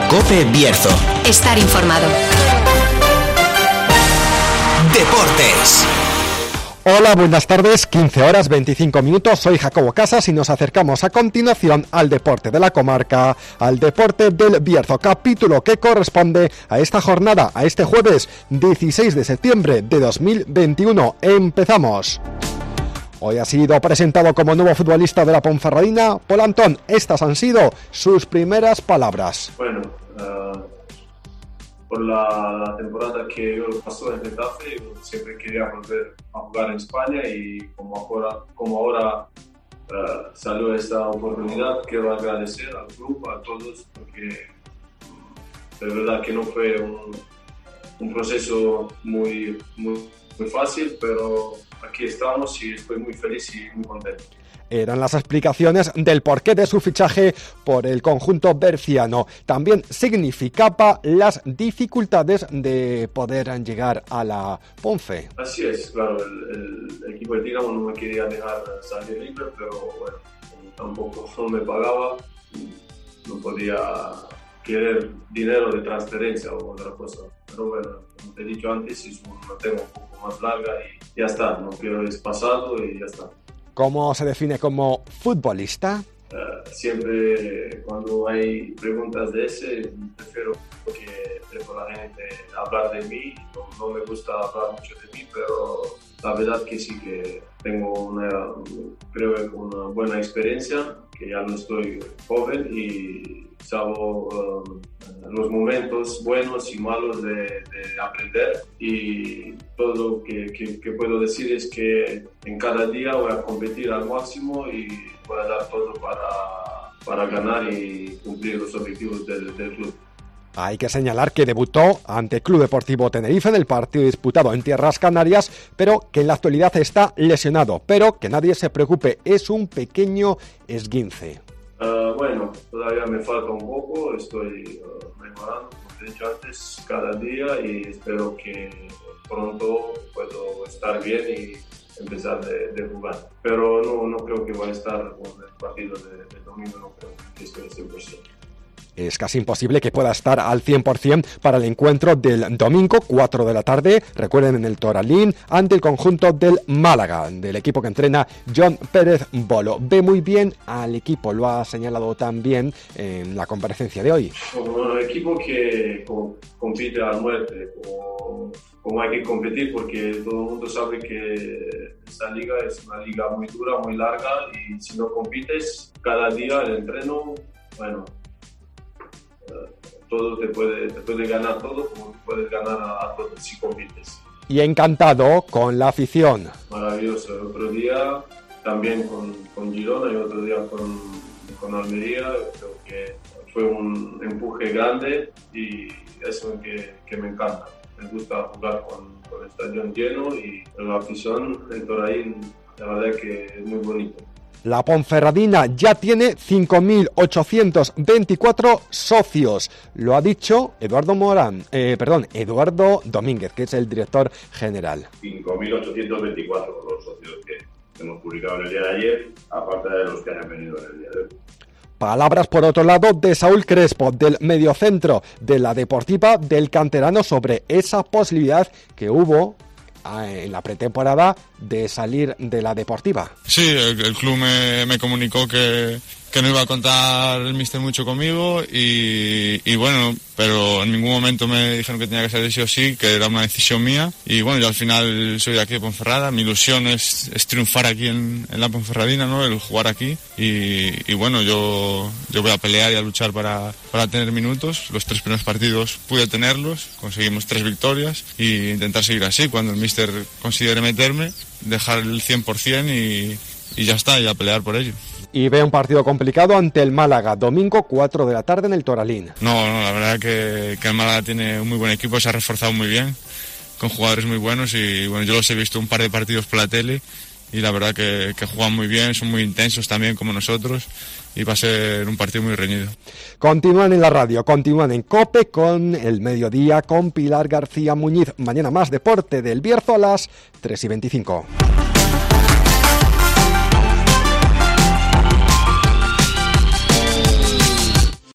COPE Bierzo. Estar informado. Deportes. Hola, buenas tardes, 15 horas 25 minutos, soy Jacobo Casas y nos acercamos a continuación al deporte de la comarca, al deporte del Bierzo, capítulo que corresponde a esta jornada, a este jueves 16 de septiembre de 2021. Empezamos. Hoy ha sido presentado como nuevo futbolista de la Ponferradina. Pol Antón, estas han sido sus primeras palabras. Bueno, por la temporada que yo pasó en Getafe, yo siempre quería volver a jugar en España y como ahora salió esta oportunidad, quiero agradecer al club, a todos, porque de verdad que no fue un proceso muy fácil, pero aquí estamos y estoy muy feliz y muy contento. Eran las explicaciones del porqué de su fichaje por el conjunto berciano. También significaba las dificultades de poder llegar a la Ponfe. Así es, claro, el equipo de Dinamo no me quería dejar salir libre, pero bueno, tampoco me pagaba, no podía querer dinero de transferencia o otra cosa. Pero bueno, como te he dicho antes, es una tema un poco más larga y ya está, no quiero es pasado y ya está. ¿Cómo se define como futbolista? Siempre cuando hay preguntas de ese, prefiero que la gente hablar de mí. No me gusta hablar mucho de mí, pero la verdad que sí que tengo creo que una buena experiencia, que ya no estoy joven y sabo los momentos buenos y malos de aprender, y todo lo que puedo decir es que en cada día voy a competir al máximo y voy a dar todo para ganar y cumplir los objetivos del club. Hay que señalar que debutó ante Club Deportivo Tenerife en el partido disputado en Tierras Canarias, pero que en la actualidad está lesionado. Pero que nadie se preocupe, es un pequeño esguince. Bueno, todavía me falta un poco, estoy mejorando, como te he dicho antes, cada día, y espero que pronto puedo estar bien y empezar de jugar. Pero no creo que voy a estar con el partido de domingo, no creo que esté 100%. Es casi imposible que pueda estar al 100% para el encuentro del domingo, 4 de la tarde, recuerden, en el Toralín, ante el conjunto del Málaga, del equipo que entrena John Pérez Bolo. Ve muy bien al equipo, lo ha señalado también en la comparecencia de hoy. Un equipo que compite a muerte, como hay que competir, porque todo el mundo sabe que esta liga es una liga muy dura, muy larga, y si no compites cada día en el entreno, bueno, todo te puede ganar todo, como te puedes ganar a todos si compites. Y encantado con la afición. Maravilloso. El otro día también con Girona y otro día con Almería. Creo que fue un empuje grande y eso que me encanta. Me gusta jugar con el estadio lleno y la afición en Toralín, la verdad que es muy bonito. La Ponferradina ya tiene 5.824 socios. Lo ha dicho Eduardo Domínguez, que es el director general. 5.824 los socios que hemos publicado en el día de ayer, aparte de los que han venido en el día de hoy. Palabras, por otro lado, de Saúl Crespo, del mediocentro de la Deportiva, del canterano, sobre esa posibilidad que hubo en la pretemporada de salir de la Deportiva. Sí, el club me comunicó que no iba a contar el míster mucho conmigo y bueno, pero en ningún momento me dijeron que tenía que ser sí o sí, que era una decisión mía, y bueno, yo al final soy de aquí de Ponferrada, mi ilusión es triunfar aquí en la Ponferradina, ¿no? El jugar aquí y bueno, yo voy a pelear y a luchar para tener minutos. Los 3 primeros partidos pude tenerlos, conseguimos 3 victorias y intentar seguir así. Cuando el míster considere meterme, dejar el 100% y ya está, y a pelear por ello. Y ve un partido complicado ante el Málaga, domingo 4 de la tarde en el Toralín. No, la verdad que el Málaga tiene un muy buen equipo, se ha reforzado muy bien, con jugadores muy buenos, y bueno, yo los he visto un par de partidos por la tele y la verdad que juegan muy bien, son muy intensos también como nosotros, y va a ser un partido muy reñido. Continúan en la radio, continúan en COPE con el mediodía con Pilar García Muñiz. Mañana más deporte del Bierzo a las 3:25.